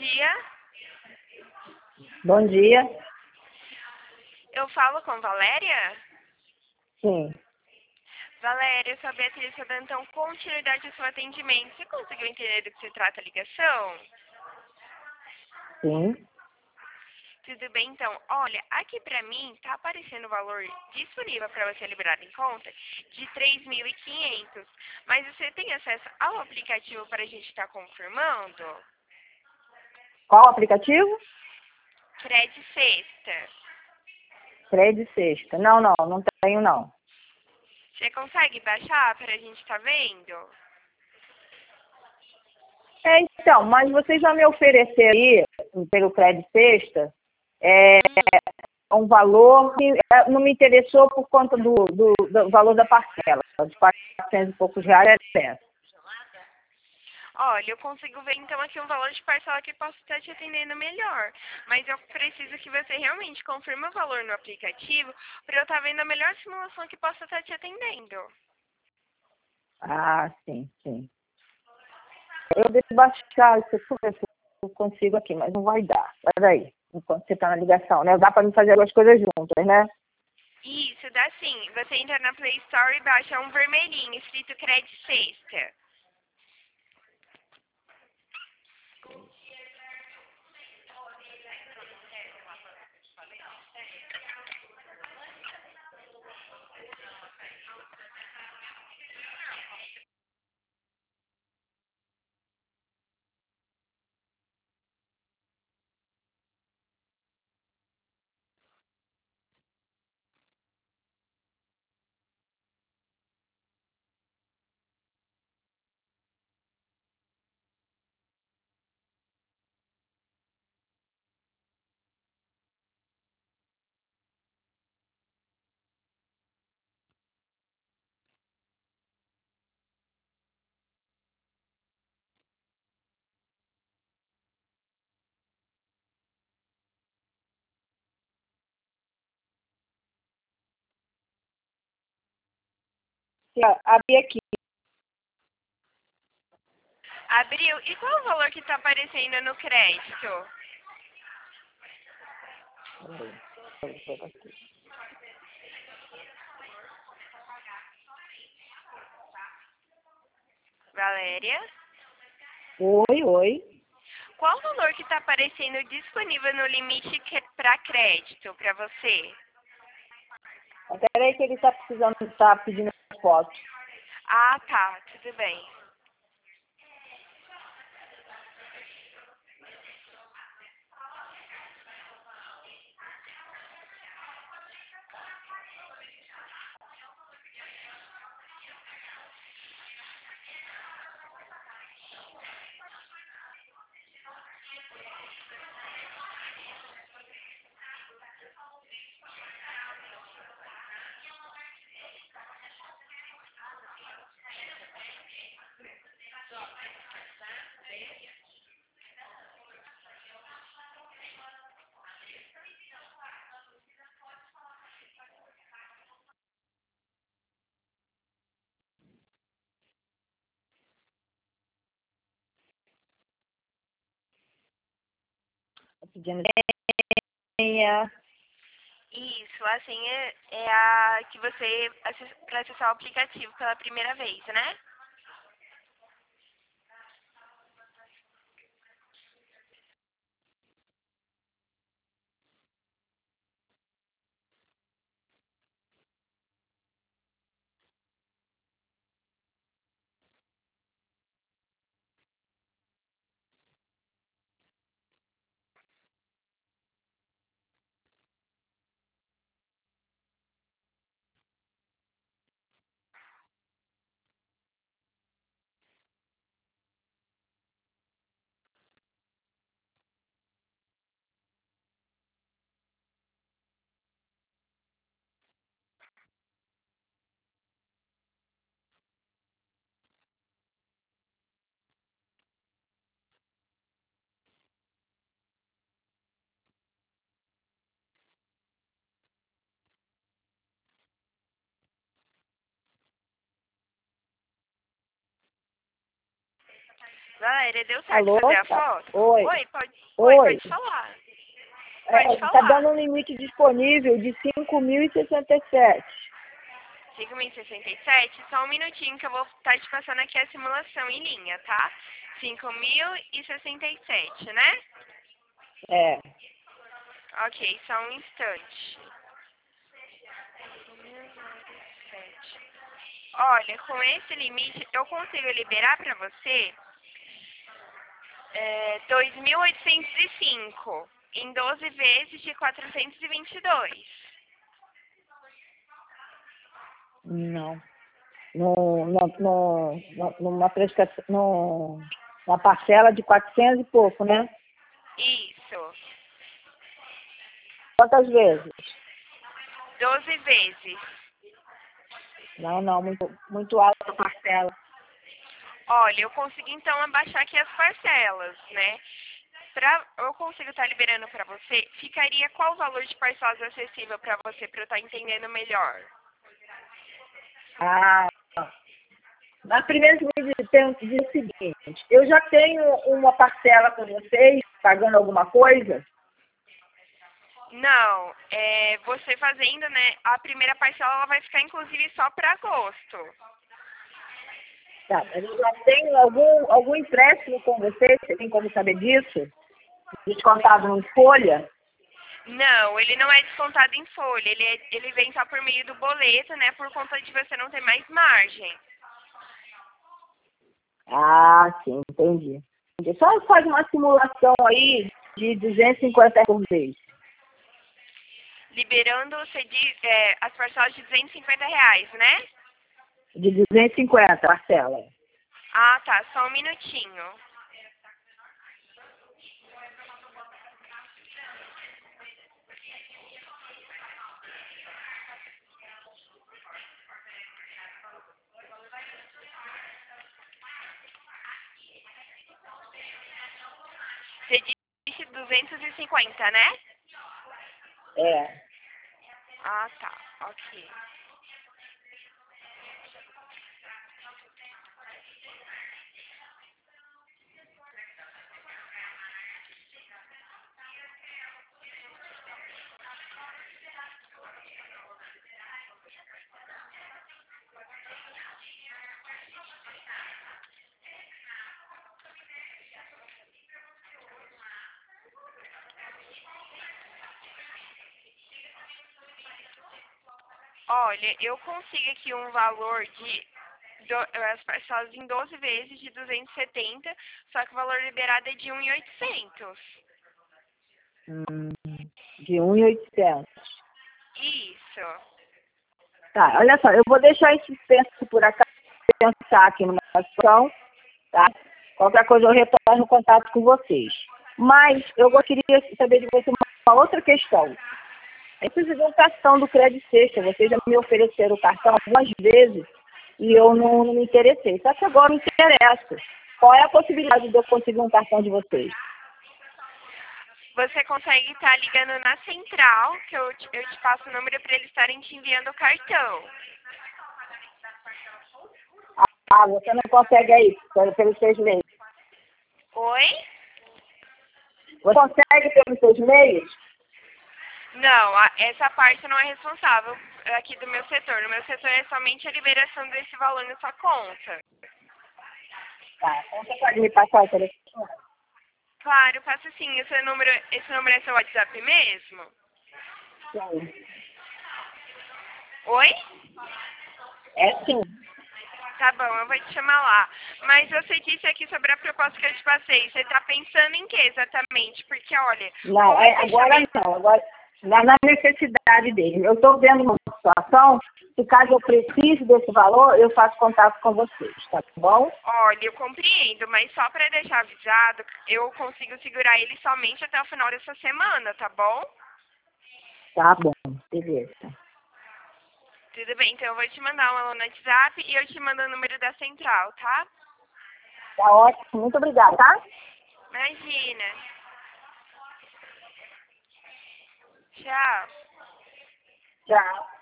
dia. Bom dia. Eu falo com Valéria? Sim. Valéria, eu sou a Beatriz, estou dando então continuidade ao seu atendimento. Você conseguiu entender do que se trata a ligação? Sim. Tudo bem, então. Olha, aqui pra mim tá aparecendo o valor disponível para você liberar em conta de 3.500. Mas você tem acesso ao aplicativo para a gente estar confirmando? Qual aplicativo? Crédito Sexta. Crédito Sexta. Não tenho não. Você consegue baixar para a gente estar vendo? Então, mas vocês já me ofereceram aí, pelo Crédito Sexta, um valor que não me interessou por conta do valor da parcela, de 400 e poucos reais é certo. Olha, eu consigo ver então aqui um valor de parcela que possa estar te atendendo melhor. Mas eu preciso que você realmente confirme o valor no aplicativo para eu estar vendo a melhor simulação que possa estar te atendendo. Ah, sim. Eu devo baixar isso aqui, ver se eu consigo aqui, mas não vai dar. Peraí, enquanto você está na ligação, né? Dá para me fazer as coisas juntas, né? Isso, dá sim. Você entra na Play Store e baixa um vermelhinho escrito Crédito Sexta. Abri aqui. Abriu. E qual o valor que está aparecendo no crédito? Valéria? Oi. Qual o valor que está aparecendo disponível no limite para crédito para você? Peraí que ele tá pedindo as fotos. Ah, tá. Tudo bem. Tá pedindo senha. Isso, a senha é a que você para acessar o aplicativo pela primeira vez, né? Valéria, deu certo Alô? fazer a Tá. foto? Oi. Oi, pode, Oi. pode falar. Pode Tá falar. dando um limite disponível de 5.067. 5.067, só um minutinho que eu vou estar te passando aqui a simulação em linha, tá? 5.067, né? É. Ok, só um instante. 5.067. Olha, com esse limite, eu consigo liberar para você 2.805 em 12 vezes de 422. Não. Numa prestação, numa parcela de 400 e pouco, né? Isso, Quantas vezes? 12 vezes. Não, muito alta a parcela. Olha, eu consigo então abaixar aqui as parcelas, né? Eu consigo estar liberando para você, ficaria qual o valor de parcelas acessível para você, para eu estar entendendo melhor? Ah, mas primeiro que me diz o seguinte, eu já tenho uma parcela com vocês, pagando alguma coisa? Não, você fazendo, né? A primeira parcela ela vai ficar inclusive só para agosto. Tá, mas eu já tenho algum empréstimo com vocês, você tem como saber disso? Descontado em folha? Não, ele não é descontado em folha, ele vem só por meio do boleto, né? Por conta de você não ter mais margem. Ah, sim, entendi. Só faz uma simulação aí de 250 por mês. Liberando as parcelas de R$ 250, né? De 250, parcela. Ah, tá, só um minutinho. Você disse 250, né? É. Ah, tá, ok. Olha, eu consigo aqui um valor de as parcelas em 12 vezes de 270, só que o valor liberado é de 1.800. De 1.800. Isso. Tá, olha só, eu vou deixar esse penso por acaso, pensar aqui numa situação, tá? Qualquer coisa eu retorno o contato com vocês. Mas eu queria saber de você uma outra questão. Eu preciso de um cartão do Crédito Sexta. Vocês já me ofereceram o cartão algumas vezes e eu não me interessei. Só que agora me interessa. Qual é a possibilidade de eu conseguir um cartão de vocês? Você consegue estar ligando na central, que eu te passo o número para eles estarem te enviando o cartão. Ah, você não consegue aí, pelos seus meios. Oi? Você consegue pelos seus meios? Não, essa parte não é responsável aqui do meu setor. No meu setor é somente a liberação desse valor na sua conta. Tá, então você pode me passar o telefone? Claro, passa sim. Esse número é seu WhatsApp mesmo? Sim. Oi? É sim. Tá bom, eu vou te chamar lá. Mas você disse aqui sobre a proposta que eu te passei. Você tá pensando em que exatamente? Porque, olha... Não, agora não. Agora, na necessidade dele. Eu estou vendo uma situação que caso eu precise desse valor, eu faço contato com vocês, tá bom? Olha, eu compreendo, mas só para deixar avisado, eu consigo segurar ele somente até o final dessa semana, tá bom? Tá bom, beleza. Tudo bem, então eu vou te mandar uma no WhatsApp e eu te mando o número da central, tá? Tá ótimo, muito obrigada, tá? Imagina. Tchau. Tchau.